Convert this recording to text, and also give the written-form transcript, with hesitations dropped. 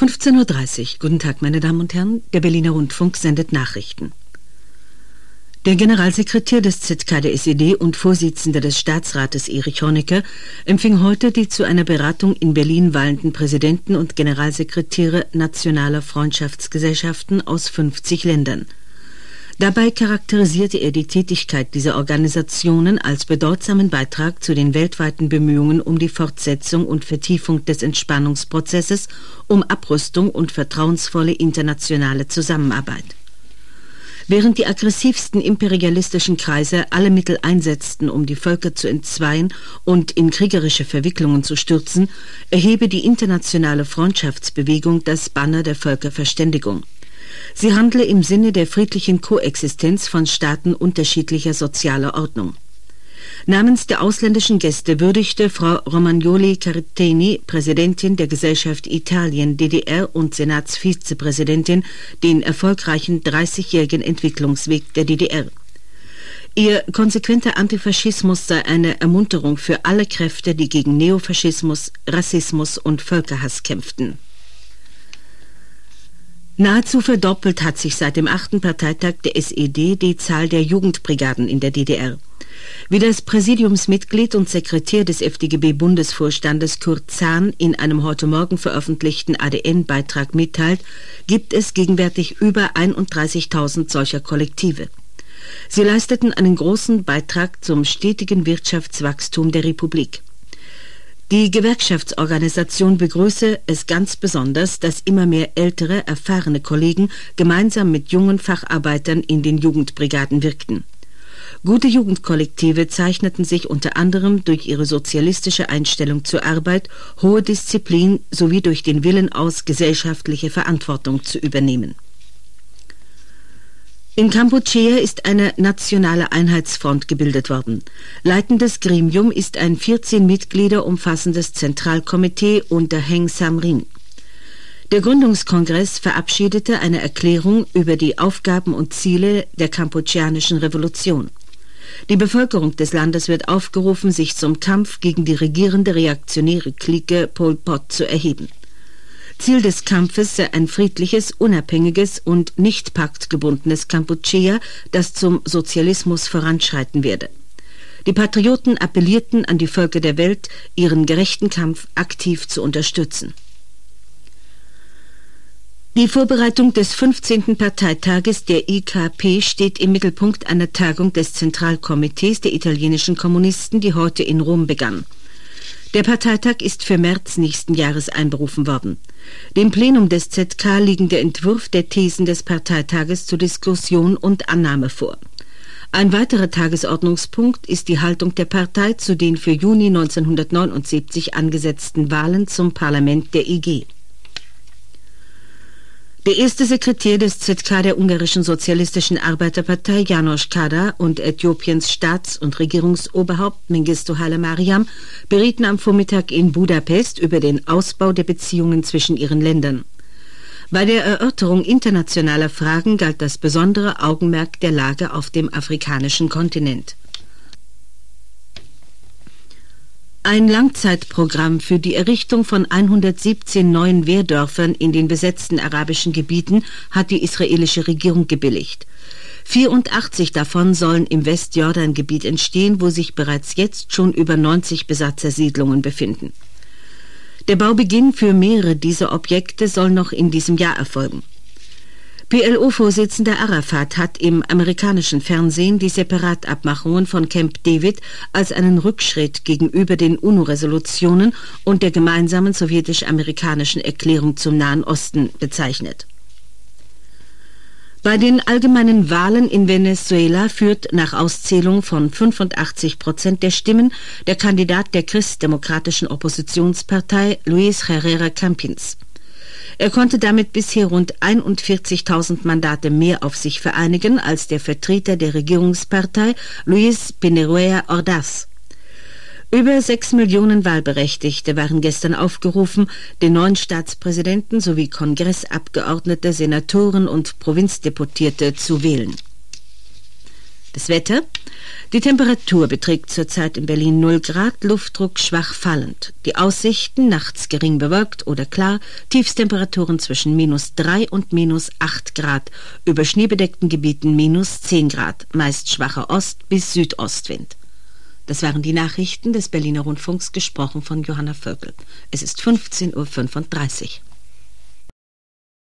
15:30 Uhr. Guten Tag, meine Damen und Herren. Der Berliner Rundfunk sendet Nachrichten. Der Generalsekretär des ZK der SED und Vorsitzender des Staatsrates Erich Honecker empfing heute die zu einer Beratung in Berlin wahlenden Präsidenten und Generalsekretäre nationaler Freundschaftsgesellschaften aus 50 Ländern. Dabei charakterisierte er die Tätigkeit dieser Organisationen als bedeutsamen Beitrag zu den weltweiten Bemühungen um die Fortsetzung und Vertiefung des Entspannungsprozesses, um Abrüstung und vertrauensvolle internationale Zusammenarbeit. Während die aggressivsten imperialistischen Kreise alle Mittel einsetzten, um die Völker zu entzweien und in kriegerische Verwicklungen zu stürzen, erhebe die internationale Freundschaftsbewegung das Banner der Völkerverständigung. Sie handle im Sinne der friedlichen Koexistenz von Staaten unterschiedlicher sozialer Ordnung. Namens der ausländischen Gäste würdigte Frau Romagnoli Carteni, Präsidentin der Gesellschaft Italien DDR und Senatsvizepräsidentin, den erfolgreichen 30-jährigen Entwicklungsweg der DDR. Ihr konsequenter Antifaschismus sei eine Ermunterung für alle Kräfte, die gegen Neofaschismus, Rassismus und Völkerhass kämpften. Nahezu verdoppelt hat sich seit dem 8. Parteitag der SED die Zahl der Jugendbrigaden in der DDR. Wie das Präsidiumsmitglied und Sekretär des FDGB-Bundesvorstandes Kurt Zahn in einem heute Morgen veröffentlichten ADN-Beitrag mitteilt, gibt es gegenwärtig über 31.000 solcher Kollektive. Sie leisteten einen großen Beitrag zum stetigen Wirtschaftswachstum der Republik. Die Gewerkschaftsorganisation begrüße es ganz besonders, dass immer mehr ältere, erfahrene Kollegen gemeinsam mit jungen Facharbeitern in den Jugendbrigaden wirkten. Gute Jugendkollektive zeichneten sich unter anderem durch ihre sozialistische Einstellung zur Arbeit, hohe Disziplin sowie durch den Willen aus, gesellschaftliche Verantwortung zu übernehmen. In Kampuchea ist eine nationale Einheitsfront gebildet worden. Leitendes Gremium ist ein 14 Mitglieder umfassendes Zentralkomitee unter Heng Samrin. Der Gründungskongress verabschiedete eine Erklärung über die Aufgaben und Ziele der kampucheanischen Revolution. Die Bevölkerung des Landes wird aufgerufen, sich zum Kampf gegen die regierende reaktionäre Clique Pol Pot zu erheben. Ziel des Kampfes sei ein friedliches, unabhängiges und nicht paktgebundenes Kampuchea, das zum Sozialismus voranschreiten werde. Die Patrioten appellierten an die Völker der Welt, ihren gerechten Kampf aktiv zu unterstützen. Die Vorbereitung des 15. Parteitages der IKP steht im Mittelpunkt einer Tagung des Zentralkomitees der italienischen Kommunisten, die heute in Rom begann. Der Parteitag ist für März nächsten Jahres einberufen worden. Dem Plenum des ZK liegen der Entwurf der Thesen des Parteitages zur Diskussion und Annahme vor. Ein weiterer Tagesordnungspunkt ist die Haltung der Partei zu den für Juni 1979 angesetzten Wahlen zum Parlament der IG. Der erste Sekretär des ZK der ungarischen Sozialistischen Arbeiterpartei, János Kádár, und Äthiopiens Staats- und Regierungsoberhaupt Mengistu Haile Mariam berieten am Vormittag in Budapest über den Ausbau der Beziehungen zwischen ihren Ländern. Bei der Erörterung internationaler Fragen galt das besondere Augenmerk der Lage auf dem afrikanischen Kontinent. Ein Langzeitprogramm für die Errichtung von 117 neuen Wehrdörfern in den besetzten arabischen Gebieten hat die israelische Regierung gebilligt. 84 davon sollen im Westjordangebiet entstehen, wo sich bereits jetzt schon über 90 Besatzersiedlungen befinden. Der Baubeginn für mehrere dieser Objekte soll noch in diesem Jahr erfolgen. PLO-Vorsitzender Arafat hat im amerikanischen Fernsehen die Separatabmachungen von Camp David als einen Rückschritt gegenüber den UNO-Resolutionen und der gemeinsamen sowjetisch-amerikanischen Erklärung zum Nahen Osten bezeichnet. Bei den allgemeinen Wahlen in Venezuela führt nach Auszählung von 85% der Stimmen der Kandidat der christdemokratischen Oppositionspartei Luis Herrera Campins. Er konnte damit bisher rund 41.000 Mandate mehr auf sich vereinigen als der Vertreter der Regierungspartei Luis Piñera Ordaz. Über 6 Millionen Wahlberechtigte waren gestern aufgerufen, den neuen Staatspräsidenten sowie Kongressabgeordnete, Senatoren und Provinzdeputierte zu wählen. Das Wetter. Die Temperatur beträgt zurzeit in Berlin 0 Grad, Luftdruck schwach fallend. Die Aussichten nachts gering bewölkt oder klar, Tiefstemperaturen zwischen -3 und -8 Grad, über schneebedeckten Gebieten -10 Grad, meist schwacher Ost- bis Südostwind. Das waren die Nachrichten des Berliner Rundfunks, gesprochen von Johanna Völkel. Es ist 15:35 Uhr.